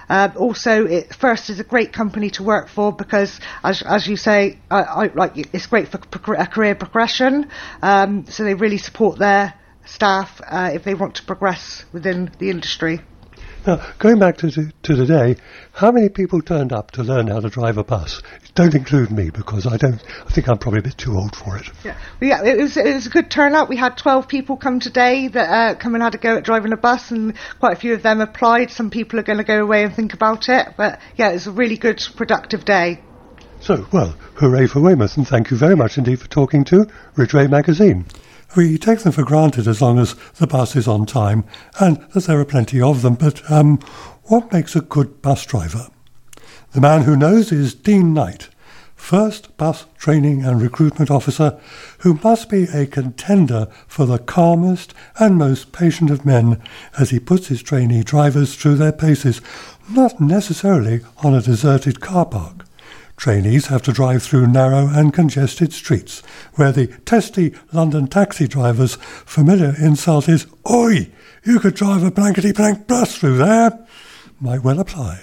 Also, First is a great company to work for because, as you say, it's great for career progression. So they really support their staff if they want to progress within the industry. Now, going back to today, how many people turned up to learn how to drive a bus? Don't include me, because I think I'm probably a bit too old for it. Yeah, it was a good turnout. We had 12 people come today that come and had a go at driving a bus, and quite a few of them applied. Some people are going to go away and think about it. But yeah, it was a really good, productive day. So, well, hooray for Weymouth, and thank you very much indeed for talking to Ridgeway Magazine. We take them for granted as long as the bus is on time, and that there are plenty of them, but what makes a good bus driver? The man who knows is Dean Knight, First Bus Training and Recruitment Officer, who must be a contender for the calmest and most patient of men as he puts his trainee drivers through their paces, not necessarily on a deserted car park. Trainees have to drive through narrow and congested streets, where the testy London taxi driver's familiar insult is, "Oi, you could drive a blankety-blank bus through there," might well apply.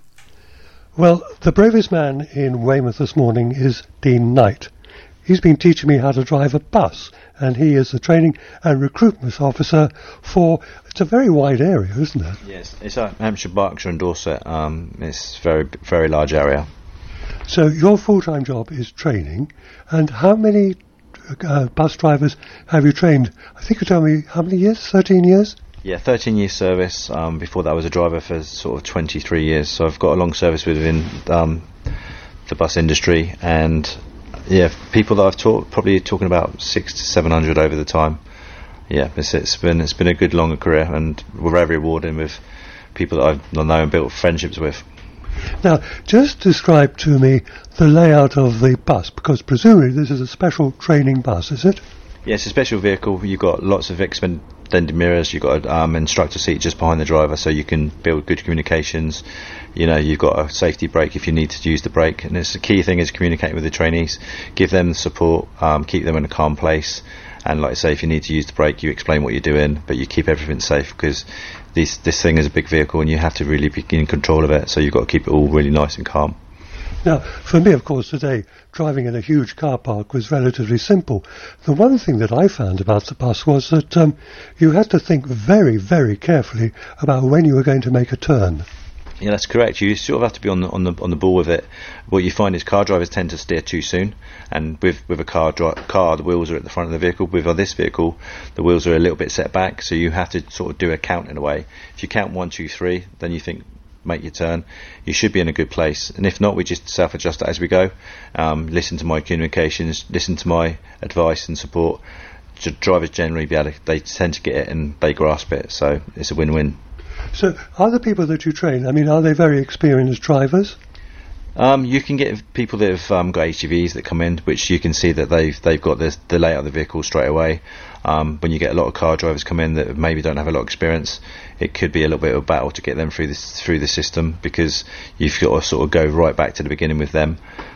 Well, the bravest man in Weymouth this morning is Dean Knight. He's been teaching me how to drive a bus, and he is the training and recruitment officer for, it's a very wide area, isn't it? Yes, it's Hampshire, Berkshire and Dorset. It's a very, very large area. So your full-time job is training, and how many bus drivers have you trained? I think you told me how many years? 13 years? Yeah, 13 years service. Before that I was a driver for sort of 23 years, so I've got a long service within the bus industry, and yeah, people that I've taught, probably talking about 600 to 700 over the time. Yeah, it's been a good longer career, and we're very rewarding with people that I've known and built friendships with. Now, just describe to me the layout of the bus, because presumably this is a special training bus, is it? Yeah, it's a special vehicle. You've got lots of extended mirrors. You've got an instructor seat just behind the driver, so you can build good communications. You know, you've got a safety brake if you need to use the brake. And it's the key thing is communicating with the trainees, give them the support, keep them in a calm place. And like I say, if you need to use the brake, you explain what you're doing, but you keep everything safe, because this thing is a big vehicle and you have to really be in control of it. So you've got to keep it all really nice and calm. Now, for me, of course, today, driving in a huge car park was relatively simple. The one thing that I found about the bus was that you had to think very, very carefully about when you were going to make a turn. Yeah, that's correct. You sort of have to be on the ball with it. What you find is car drivers tend to steer too soon, and with a car, the wheels are at the front of the vehicle. With this vehicle, the wheels are a little bit set back, so you have to sort of do a count in a way. If you count 1, 2, 3, then you think, make your turn, you should be in a good place. And if not, we just self-adjust it as we go. Listen to my communications, listen to my advice and support. Drivers generally they tend to get it and they grasp it, so it's a win-win. So, are the people that you train, I mean, are they very experienced drivers? You can get people that have got HGVs that come in, which you can see that they've got the layout of the vehicle straight away. When you get a lot of car drivers come in that maybe don't have a lot of experience, it could be a little bit of a battle to get them through the system, because you've got to sort of go right back to the beginning with them.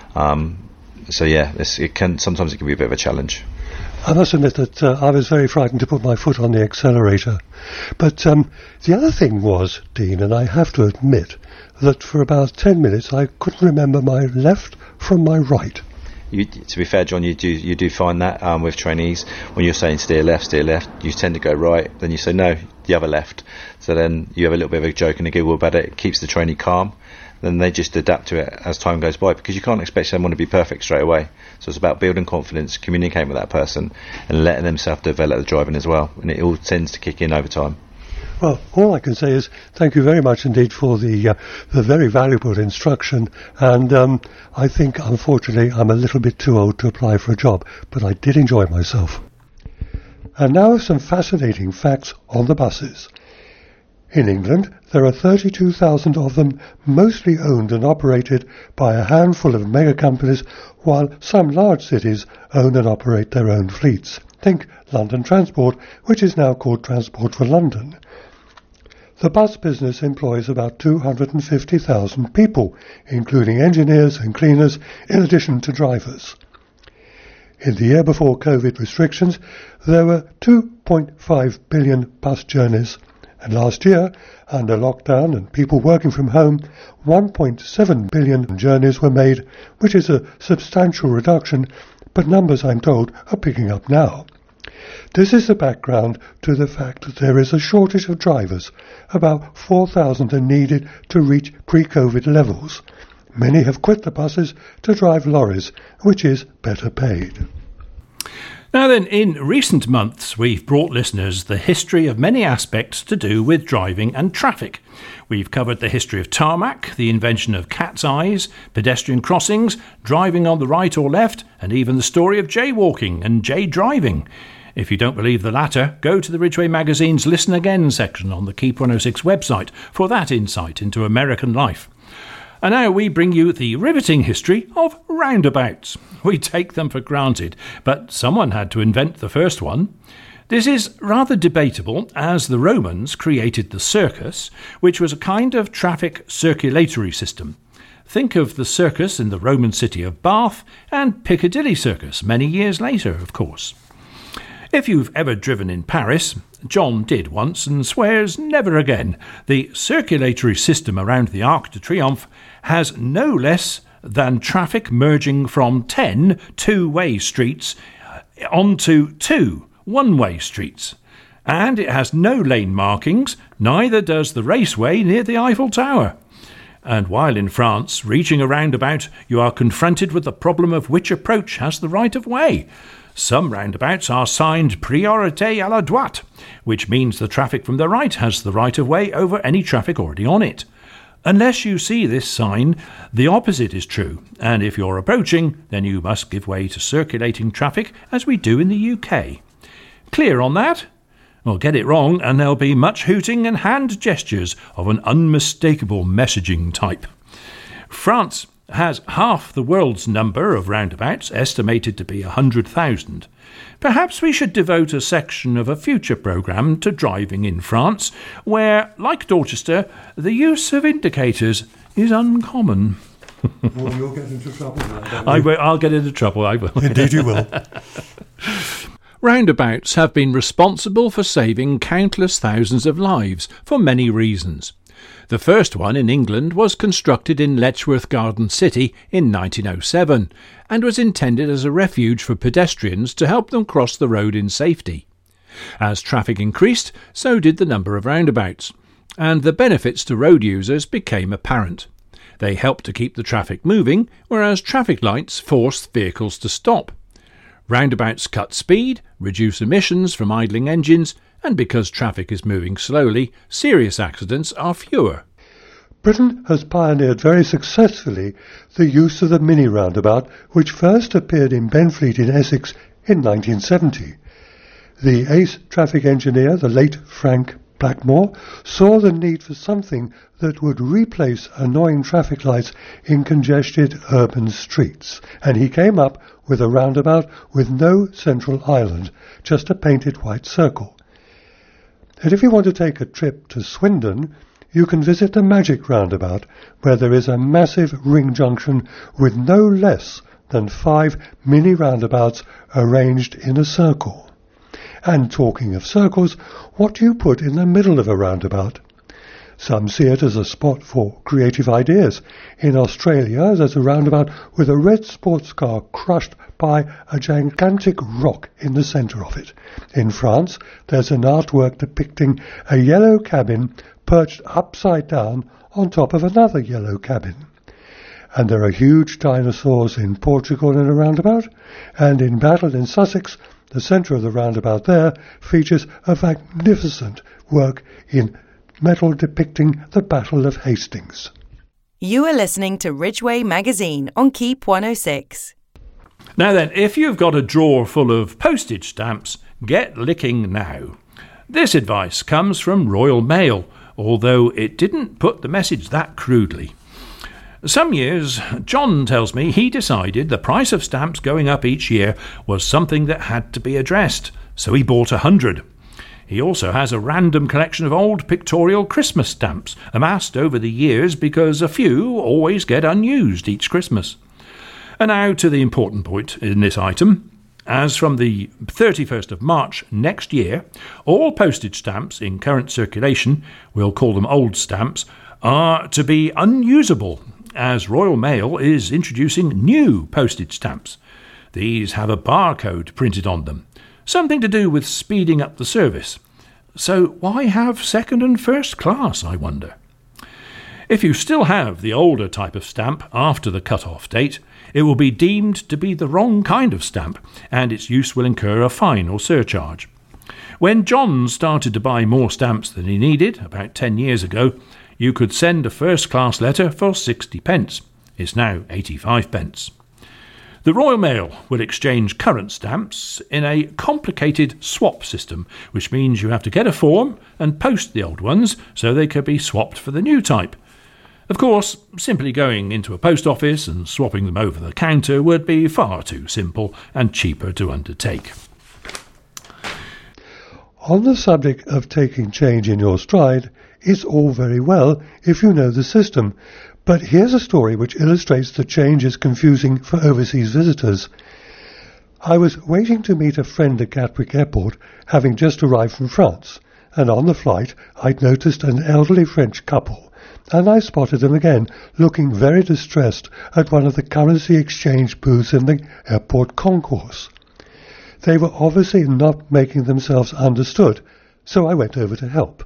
So yeah, sometimes it can be a bit of a challenge. I must admit that I was very frightened to put my foot on the accelerator. But the other thing was, Dean, and I have to admit, that for about 10 minutes I couldn't remember my left from my right. To be fair, John, you do find that with trainees, when you're saying steer left, you tend to go right, then you say no, the other left. So then you have a little bit of a joke and a giggle about it. It keeps the trainee calm. then they just adapt to it as time goes by, because you can't expect someone to be perfect straight away. So it's about building confidence, communicating with that person, and letting them self-develop the driving as well, and it all tends to kick in over time. Well, all I can say is thank you very much indeed for the very valuable instruction, and I think, unfortunately, I'm a little bit too old to apply for a job, but I did enjoy myself. And now some fascinating facts on the buses. In England, there are 32,000 of them, mostly owned and operated by a handful of mega companies, while some large cities own and operate their own fleets. Think London Transport, which is now called Transport for London. The bus business employs about 250,000 people, including engineers and cleaners, in addition to drivers. In the year before COVID restrictions, there were 2.5 billion bus journeys, and last year, under lockdown and people working from home, 1.7 billion journeys were made, which is a substantial reduction, but numbers, I'm told, are picking up now. This is the background to the fact that there is a shortage of drivers. About 4,000 are needed to reach pre-COVID levels. Many have quit the buses to drive lorries, which is better paid. Now then, in recent months, we've brought listeners the history of many aspects to do with driving and traffic. We've covered the history of tarmac, the invention of cat's eyes, pedestrian crossings, driving on the right or left, and even the story of jaywalking and jay-driving. If you don't believe the latter, go to the Ridgeway Magazine's Listen Again section on the Keep 106 website for that insight into American life. And now we bring you the riveting history of roundabouts. We take them for granted, but someone had to invent the first one. This is rather debatable, as the Romans created the circus, which was a kind of traffic circulatory system. Think of the circus in the Roman city of Bath and Piccadilly Circus many years later, of course. If you've ever driven in Paris, John did once and swears never again, the circulatory system around the Arc de Triomphe has no less than traffic merging from 10 two-way streets onto 2 one-way streets. And it has no lane markings, neither does the raceway near the Eiffel Tower. And while in France, reaching a roundabout, you are confronted with the problem of which approach has the right of way. Some roundabouts are signed priorité à la droite, which means the traffic from the right has the right of way over any traffic already on it. Unless you see this sign, the opposite is true, and if you're approaching, then you must give way to circulating traffic, as we do in the UK. Clear on that? Well, get it wrong, and there'll be much hooting and hand gestures of an unmistakable messaging type. France has half the world's number of roundabouts, estimated to be 100,000. Perhaps we should devote a section of a future programme to driving in France, where, like Dorchester, the use of indicators is uncommon. Well, you'll get into trouble now. I'll get into trouble, I will. Indeed you will. Roundabouts have been responsible for saving countless thousands of lives for many reasons. The first one in England was constructed in Letchworth Garden City in 1907 and was intended as a refuge for pedestrians to help them cross the road in safety. As traffic increased, so did the number of roundabouts, and the benefits to road users became apparent. They helped to keep the traffic moving, whereas traffic lights forced vehicles to stop. Roundabouts cut speed, reduce emissions from idling engines, and because traffic is moving slowly, serious accidents are fewer. Britain has pioneered very successfully the use of the mini roundabout, which first appeared in Benfleet in Essex in 1970. The ace traffic engineer, the late Frank Blackmore, saw the need for something that would replace annoying traffic lights in congested urban streets, and he came up with a roundabout with no central island, just a painted white circle. And if you want to take a trip to Swindon, you can visit the Magic Roundabout, where there is a massive ring junction with no less than 5 mini roundabouts arranged in a circle. And talking of circles, what do you put in the middle of a roundabout? Some see it as a spot for creative ideas. In Australia, there's a roundabout with a red sports car crushed by a gigantic rock in the centre of it. In France, there's an artwork depicting a yellow cabin perched upside down on top of another yellow cabin. And there are huge dinosaurs in Portugal in a roundabout, and in Battle in Sussex, the centre of the roundabout there features a magnificent work in metal depicting the Battle of Hastings. You are listening to Ridgeway Magazine on Keep 106. Now then, if you've got a drawer full of postage stamps, get licking now. This advice comes from Royal Mail, although it didn't put the message that crudely. Some years, John tells me he decided the price of stamps going up each year was something that had to be addressed, so he bought 100. He also has a random collection of old pictorial Christmas stamps amassed over the years because a few always get unused each Christmas. And now to the important point in this item. As from the 31st of March next year, all postage stamps in current circulation, we'll call them old stamps, are to be unusable, as Royal Mail is introducing new postage stamps. These have a barcode printed on them, something to do with speeding up the service. So why have second and first class, I wonder? If you still have the older type of stamp after the cut-off date, it will be deemed to be the wrong kind of stamp, and its use will incur a fine or surcharge. When John started to buy more stamps than he needed, about 10 years ago, you could send a first-class letter for 60 pence. It's now 85 pence. The Royal Mail will exchange current stamps in a complicated swap system, which means you have to get a form and post the old ones so they can be swapped for the new type. Of course, simply going into a post office and swapping them over the counter would be far too simple and cheaper to undertake. On the subject of taking change in your stride, it's all very well if you know the system, but here's a story which illustrates the change is confusing for overseas visitors. I was waiting to meet a friend at Gatwick Airport, having just arrived from France, and on the flight I'd noticed an elderly French couple, and I spotted them again, looking very distressed at one of the currency exchange booths in the airport concourse. They were obviously not making themselves understood, so I went over to help.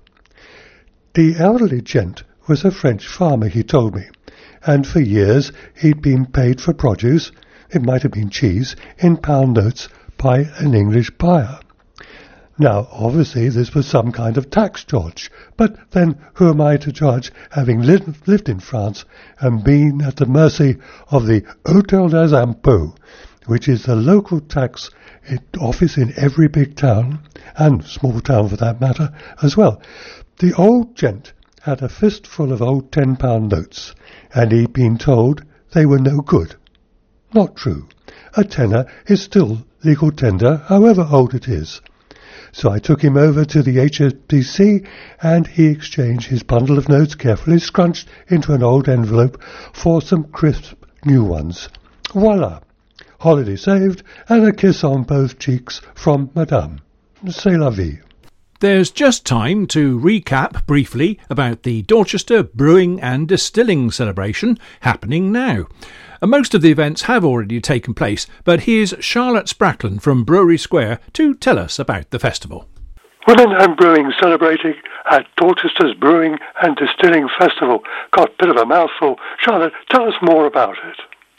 The elderly gent was a French farmer, he told me, and for years he'd been paid for produce, it might have been cheese, in pound notes by an English buyer. Now, obviously, this was some kind of tax dodge, but then who am I to judge, having lived in France and been at the mercy of the Hôtel des Impôts, which is the local tax office in every big town, and small town for that matter, as well. The old gent had a fistful of old £10 notes, and he'd been told they were no good. Not true. A tenner is still legal tender, however old it is. So I took him over to the HSBC, and he exchanged his bundle of notes carefully scrunched into an old envelope for some crisp new ones. Voila! Holiday saved, and a kiss on both cheeks from Madame. C'est la vie. There's just time to recap briefly about the Dorchester Brewing and Distilling celebration happening now. Most of the events have already taken place, but here's Charlotte Spracklen from Brewery Square to tell us about the festival. Women and Brewing celebrating at Dorchester's Brewing and Distilling Festival. Got a bit of a mouthful. Charlotte, tell us more about it.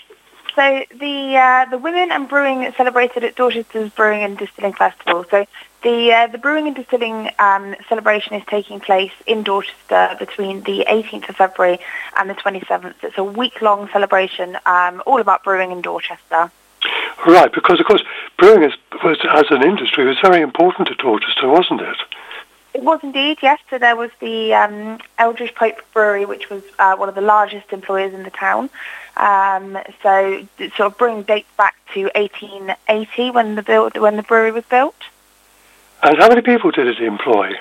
So the Women and Brewing celebrated at Dorchester's Brewing and Distilling Festival. So the Brewing and Distilling celebration is taking place in Dorchester between the 18th of February and the 27th. It's a week-long celebration all about brewing in Dorchester. Right, because of course brewing as an industry was very important to Dorchester, wasn't it? It was indeed, yes. So there was the Eldridge Pope Brewery, which was one of the largest employers in the town. So sort of brewing dates back to 1880 when the brewery was built. And how many people did it employ?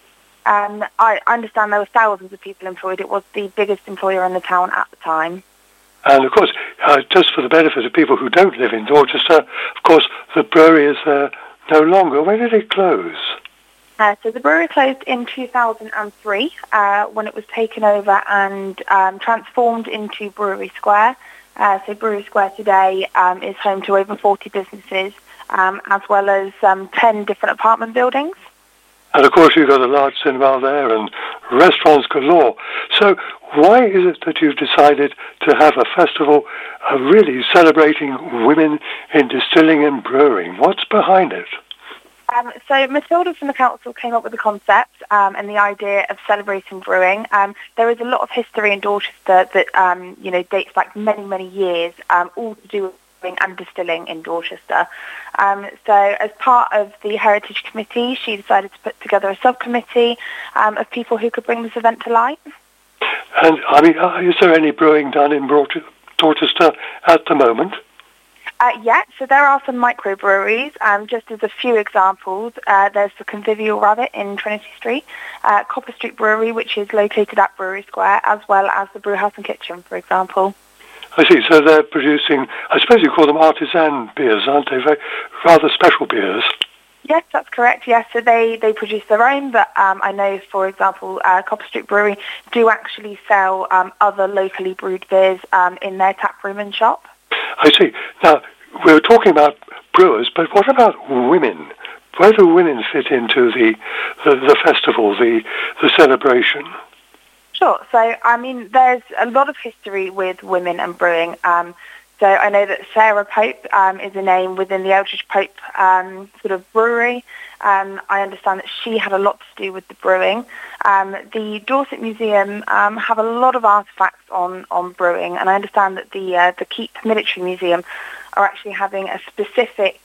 I understand there were thousands of people employed. It was the biggest employer in the town at the time. And of course, just for the benefit of people who don't live in Dorchester, of course, the brewery is there no longer. When did it close? So the brewery closed in 2003 when it was taken over and transformed into Brewery Square. So Brewery Square today is home to over 40 businesses as well as 10 different apartment buildings. And of course you've got a large cinema there and restaurants galore. So why is it that you've decided to have a festival really celebrating women in distilling and brewing? What's behind it? So Matilda from the council came up with the concept and the idea of celebrating brewing. There is a lot of history in Dorchester that dates back many years, all to do with brewing and distilling in Dorchester. So as part of the Heritage Committee, she decided to put together a subcommittee of people who could bring this event to light. And I mean, is there any brewing done in Dorchester at the moment? So there are some microbreweries. Just as a few examples, there's the Convivial Rabbit in Trinity Street, Copper Street Brewery, which is located at Brewery Square, as well as the Brewhouse and Kitchen, for example. I see. So they're producing, I suppose you call them artisan beers, aren't they? Very, rather special beers. Yes, that's correct. Yes, so they produce their own, but I know, for example, Copper Street Brewery do actually sell other locally brewed beers in their tap room and shop. I see. Now, we're talking about brewers, but what about women? Where do women fit into the festival, the celebration? Sure. So, I mean, there's a lot of history with women and brewing. So I know that Sarah Pope is a name within the Eldridge Pope sort of brewery. I understand that she had a lot to do with the brewing. The Dorset Museum have a lot of artefacts on brewing, and I understand that the Keep Military Museum are actually having a specific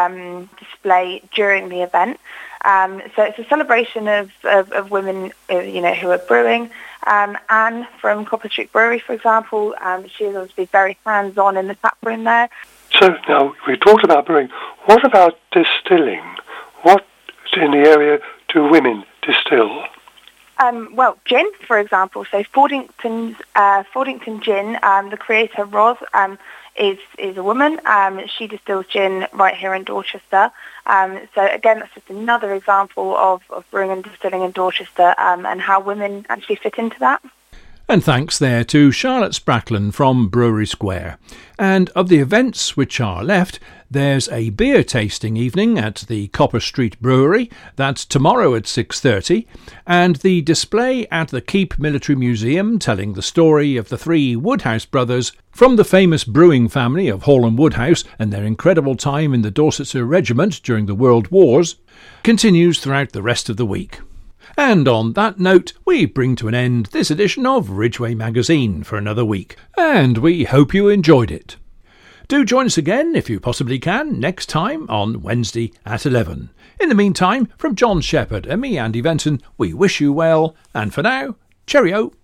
display during the event. So it's a celebration of women, who are brewing. Anne from Copper Street Brewery, for example, she is obviously very hands-on in the tap room there. So now we talked about brewing. What about distilling? What in the area do women distill? Well, gin, for example. So Fordington Gin, the creator Roz, is a woman. She distills gin right here in Dorchester. So again, that's just another example of brewing and distilling in Dorchester and how women actually fit into that. And thanks there to Charlotte Spracklen from Brewery Square. And of the events which are left, there's a beer tasting evening at the Copper Street Brewery. That's tomorrow at 6:30. And the display at the Keep Military Museum telling the story of the three Woodhouse brothers from the famous brewing family of Hall and Woodhouse and their incredible time in the Dorsetshire Regiment during the World Wars continues throughout the rest of the week. And on that note, we bring to an end this edition of Ridgeway Magazine for another week, and we hope you enjoyed it. Do join us again, if you possibly can, next time on Wednesday at 11. In the meantime, from John Shepherd and me, Andy Venton, we wish you well, and for now, cheerio.